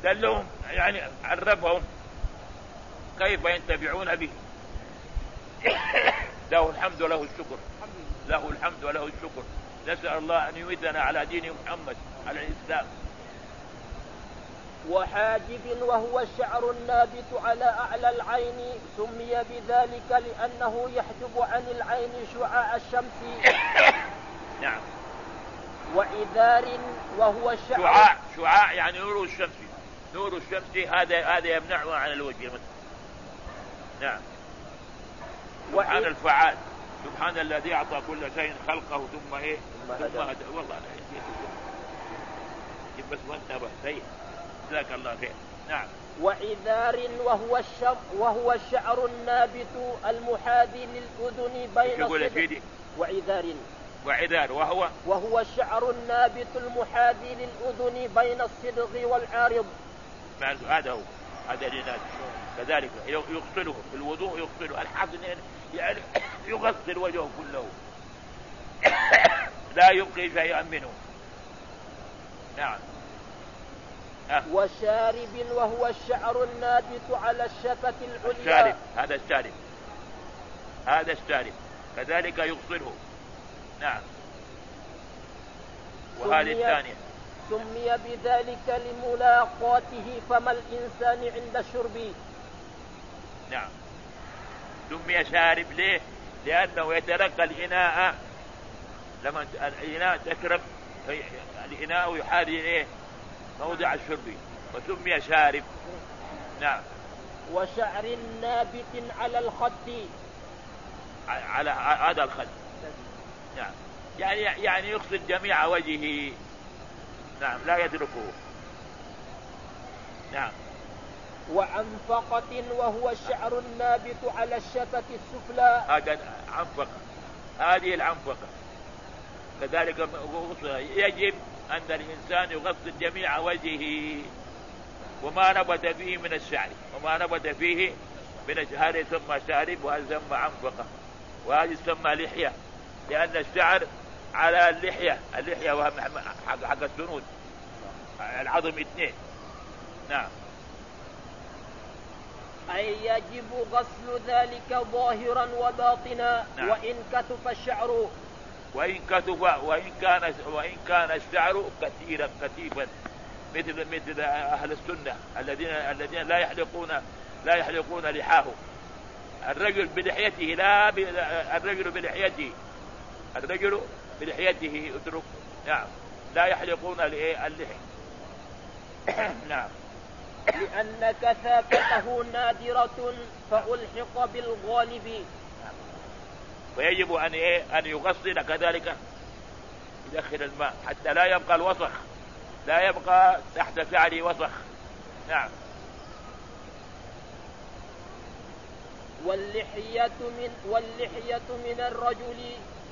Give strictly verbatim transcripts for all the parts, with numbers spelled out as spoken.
دلهم يعني عرفهم كيف ينتفعون به. له الحمد وله الشكر، له الحمد وله الشكر. نسأل الله أن يميتنا على دين محمد على الإسلام. وحاجب وهو الشعر النابت على أعلى العين، سمي بذلك لأنه يحجب عن العين شعاع الشمس. نعم. وإذار وهو الشعر شعاع شعاع يعني نور الشمس، نور الشمس هذا هذا يمنعه عن الوجه. نعم. سبحان الفعال، سبحان الذي أعطى كل شيء خلقه ثم إيه ثم هدى. والله لا يجب بس وانتبه سيء. جزاك الله خير. نعم. وعذار وهو الشعر وهو الشعر النابت المحاذي للأذن بين الصدغ. وعذار وعذار وهو وهو الشعر النابت المحاذي للأذن بين الصدغ والعارض. هذا هو هذا العناد. كذلك يغسله في الوضوء، يغسله الحاصل يعني يغسل وجهه كله لا يبقي شيئا منه. نعم. أه. وشارب وهو الشعر النابت على الشفة العليا. الشارب هذا الشارب هذا الشارب كذلك يغسله. نعم. وهذه الثانية سمي بذلك لملاقاته فم الإنسان عند الشرب. نعم. سمي شارب ليه؟ لأنه يتلقى الإناء، لما الإناء تشرب الإناء يحاذي إيه موضع الشرب، وسمي شارب. نعم. وشعر نابت على الخد، على هذا الخد. نعم. يعني يعني يغسل جميع وجهه. نعم. لا يتركه. نعم. وعنفقة وهو الشعر النابت على الشفة السفلى. هذا عنفقة، هذه العنفقة كذلك يجب أن الإنسان يغسل جميع وجهه وما نبت فيه من الشعر، وما نبت فيه من الشعر ثم شارب، وهذا ثم عنفقة، وهذه ثم لحية، لأن الشعر على اللحية، اللحية وهم حق السنود العظم اثنين. نعم. أي يجب غسل ذلك ظاهرا وباطنا. نعم. وإن كثف الشعر وإن كثف وإن كان وإن كان الشعر كثيرا كثيفا، مثل مثل أهل السنة الذين الذين لا يحلقون لا يحلقون لحاهم. الرجل بلحيته لا ب... الرجل بلحيته الرجل بلحيته اترك. نعم. لا يحلقون اللحي. نعم. لأن كثافته نادرة فألحق بالغالب. ويجب أن إيه أن يغسل كذلك، يدخل الماء حتى لا يبقى الوسخ، لا يبقى تحت شعره وسخ. نعم. واللحية من واللحية من الرجل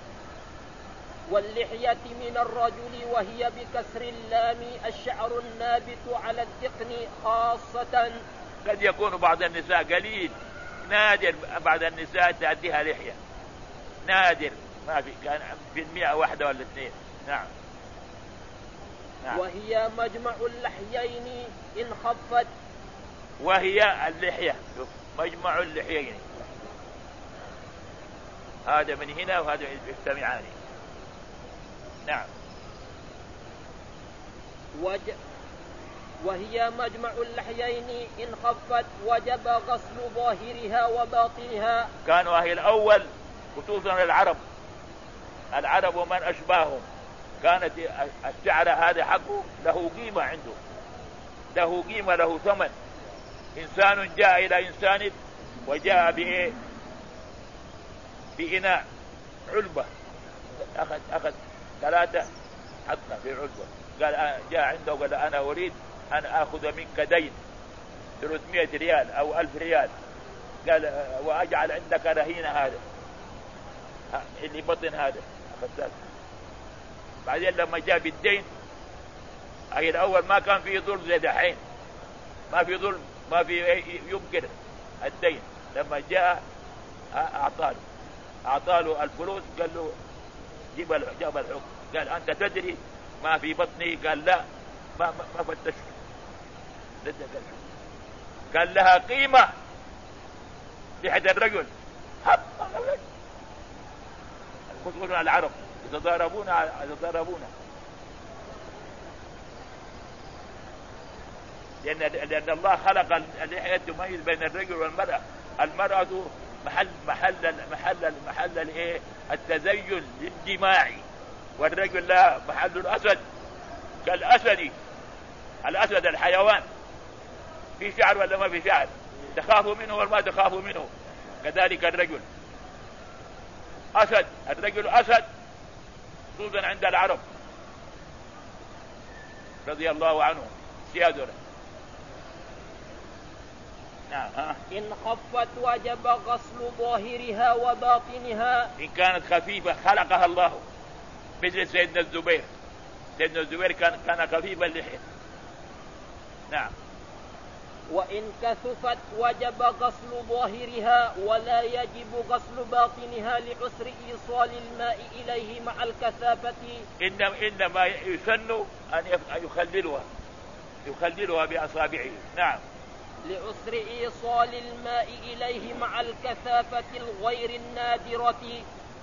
واللحية من الرجل وهي بكسر اللام الشعر النابت على الذقن خاصة. قد يكون بعض النساء قليل، نادر بعض النساء تأتيها لحية، نادر، ما في، كان في المئة واحدة ولا اثنين. نعم. نعم. وهي مجمع اللحيين إن خفت. وهي اللحية مجمع اللحيين، هذا من هنا وهذا يجتمعان. نعم. وج... وهي مجمع اللحيين إن خفت وجب غسل ظاهرها وباطنها. كانوا أهل الأول خصوصا العرب العرب ومن أشباههم كانت الشعر هذا حقه له قيمة عنده، له قيمة، له ثمن. إنسان جاء إلى إنسان وجاء بإيه بإناء علبة، أخذ أخذ ثلاثة حطها في علبة، قال جاء عنده وقال أنا أريد أن أخذ منك دين ثلاثمائة ريال أو ألف ريال، قال وأجعل عندك رهين هذا اللي بطن هذا أخذت. بعدين لما جاء بالدين أي الأول ما كان فيه ظلم زي دحين، ما في ظلم، ما في يمكن الدين. لما جاء أعطاله أعطاله الفلوس، قال له جيب جاب الحكم، قال أنت تدري ما في بطني؟ قال لا، ما ما فتشت. كان لها قيمة لحية الرجل. خصوصا العرب يتضاربون يتضاربون لأن لأن الله خلق اللحية تميز بين الرجل والمرأة. المرأة محل محل محل محل الايه التزين الاجتماعي، والرجل لا محل الأسد كالأسد. الأسد الحيوان في شعر ولا ما في شعر، تخافوا منه ولا ما تخافوا منه. كذلك الرجل أسد، الرجل أسد خصوصا عند العرب رضي الله عنهم سيادنا. نعم. ها. إن خفت وجب غسل ظاهرها وباطنها. إن كانت خفيفة خلقها الله، مثل سيدنا الزبير. سيدنا الزبير كان كان خفيف اللحية. نعم. وإن كثفت وجب غسل ظاهرها ولا يجب غسل باطنها لعسر إيصال الماء إليه مع الكثافة. إنما إنما يسن أن يخللها يخللها بأصابعه. نعم. لعسر إيصال الماء إليه مع الكثافة الغير النادرة.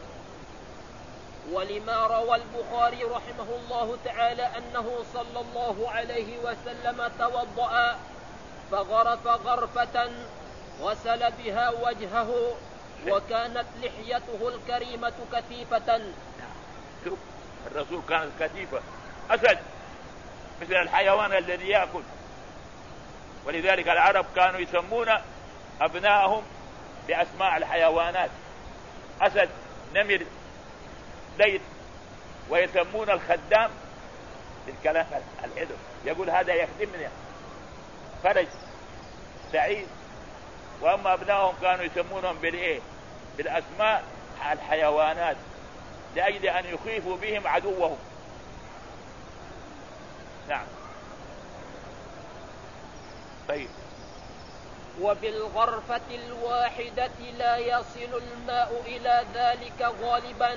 ولما روى البخاري رحمه الله تعالى أنه صلى الله عليه وسلم توضأ فغرف غرفة غسل بها وجهه وكانت لحيته الكريمة كثيفة. شوف الرسول كانت كثيفة، أسد مثل الحيوان الذي يأكل. ولذلك العرب كانوا يسمون أبنائهم بأسماء الحيوانات، أسد، نمر، ليث، ويسمون الخدام بالكلام الحلو، يقول هذا يخدمني، فرج، سعيد. وأما أبنائهم كانوا يسمونهم بالإيه؟ بالأسماء الحيوانات لأجل أن يخيفوا بهم عدوهم. نعم. طيب. وبالغرفة الواحدة لا يصل الماء إلى ذلك غالبا،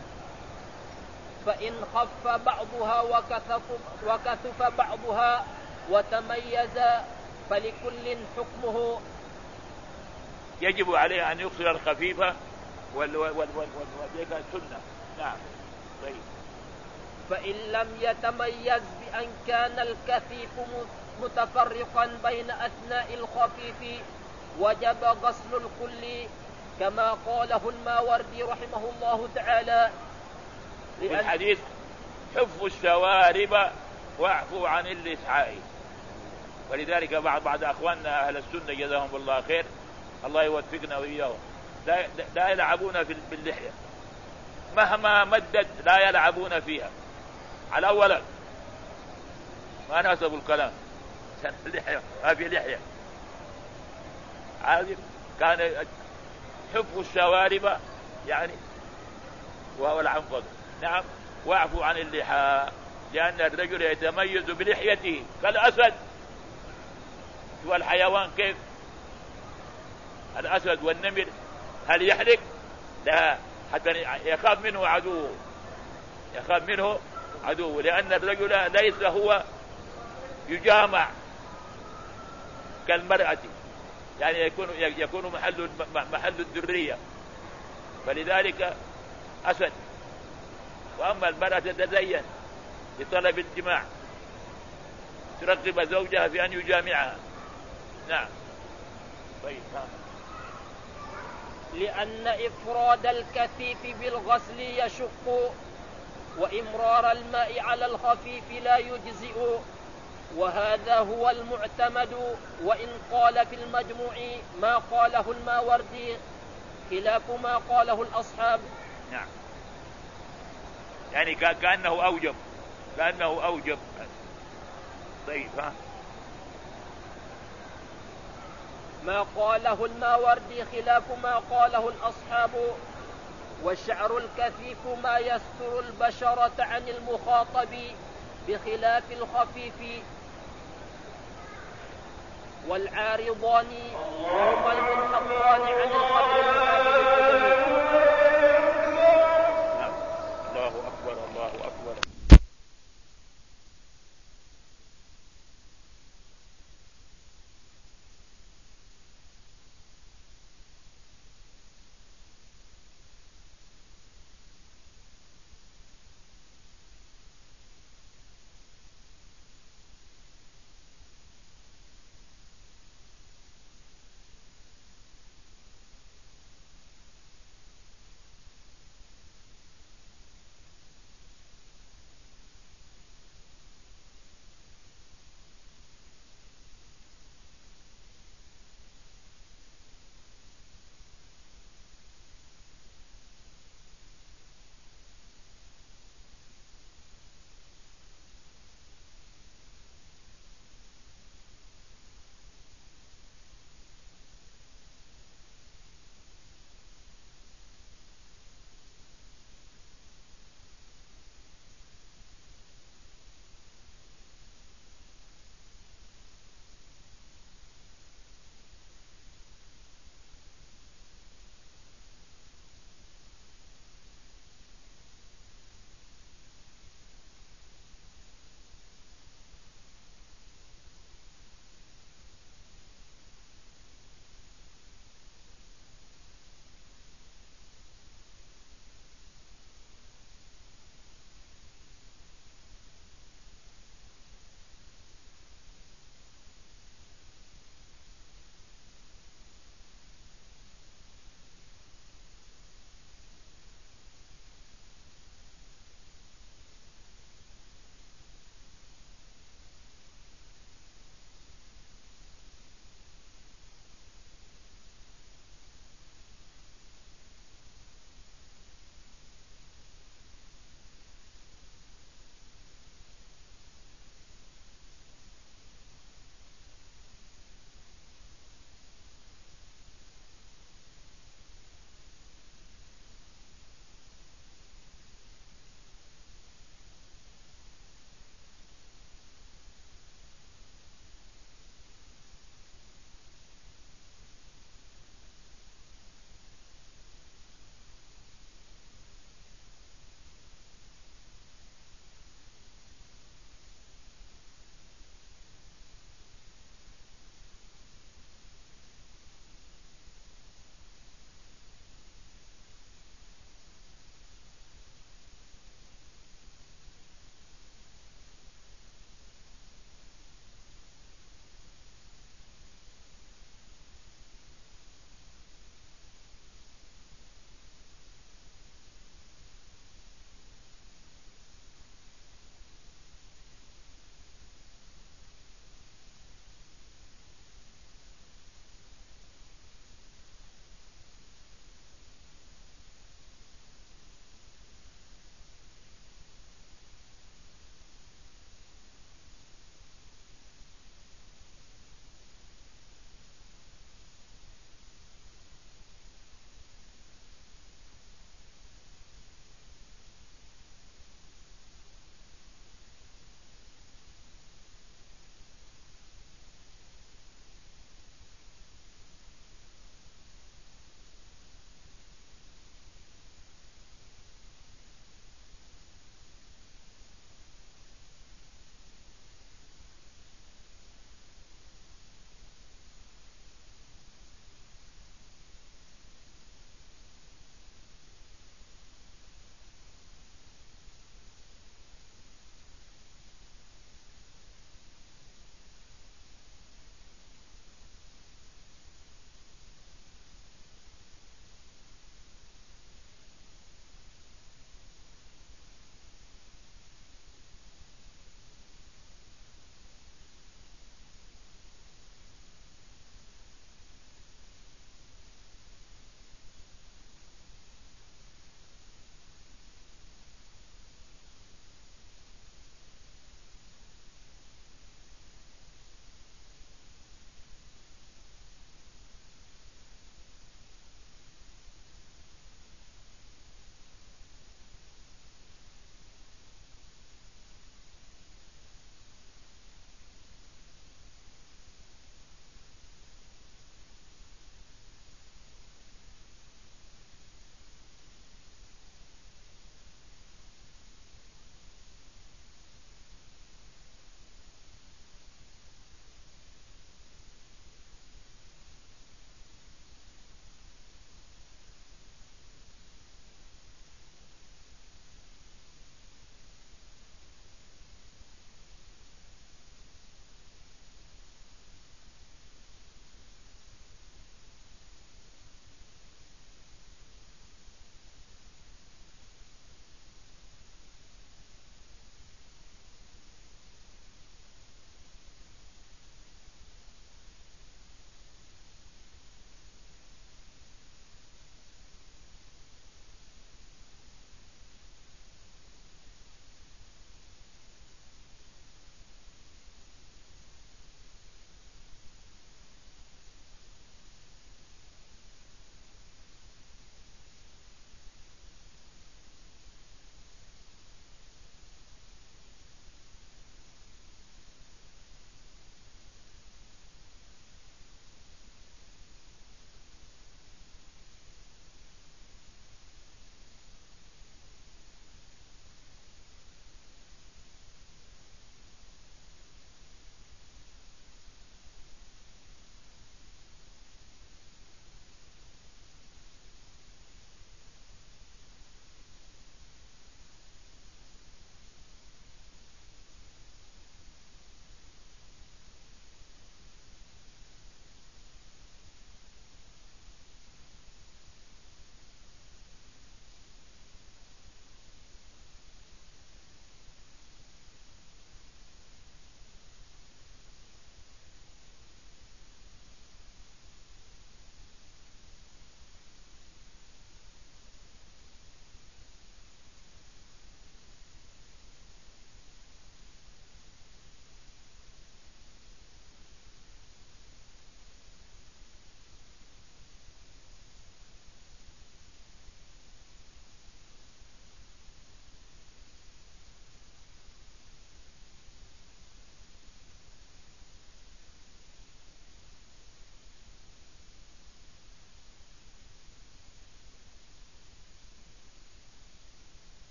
فإن خف بعضها وكثف, وكثف بعضها وتميز فلكل حكمه. يجب عليه أن يغسل الخفيفة والذيك السنة. نعم. طيب. فإن لم يتميز بأن كان الكثيف متفرقا بين أثناء الخفيف وجب غسل الكل كما قاله الماوردي رحمه الله تعالى. في الحديث حفوا الشوارب واعفوا عن الإسعاء. ولذلك بعض بعض أخواننا أهل السنة جزاهم الله خير، الله يوفقنا وإياهم، لا, لا يلعبون باللحية مهما مدت، لا يلعبون فيها. على أولا ما ناسب الكلام، اللحية ما في لحية عادي. كان حفوا الشوارب يعني وهو العنفض. نعم. واعفوا عن اللحى، لأن الرجل يتميز بلحيته كالأسد. والحيوان كيف؟ الأسد والنمر هل يحرق؟ لا، حتى يخاف منه عدوه، يخاف منه عدوه، لأن الرجل ليس هو يجامع كالمرأة، يعني يكون يكون محل محل الذرية، فلذلك أسد. وأما المرأة تتزين لطلب الجماع، ترغب زوجها في أن يجامعها. نعم. طيب. لأن إفراد الكثيف بالغسل يشق، وإمرار الماء على الخفيف لا يجزئ، وهذا هو المعتمد. وإن قال في المجموع ما قاله الماوردي خلاف ما قاله الأصحاب. نعم. يعني كأنه أوجب كأنه أوجب. طيب. ها. ما قاله الماوردي خلاف ما قاله الأصحاب. والشعر الكثيف ما يستر البشرة عن المخاطب بخلاف الخفيف. والعارضان وهما المنحطان عن الخفيف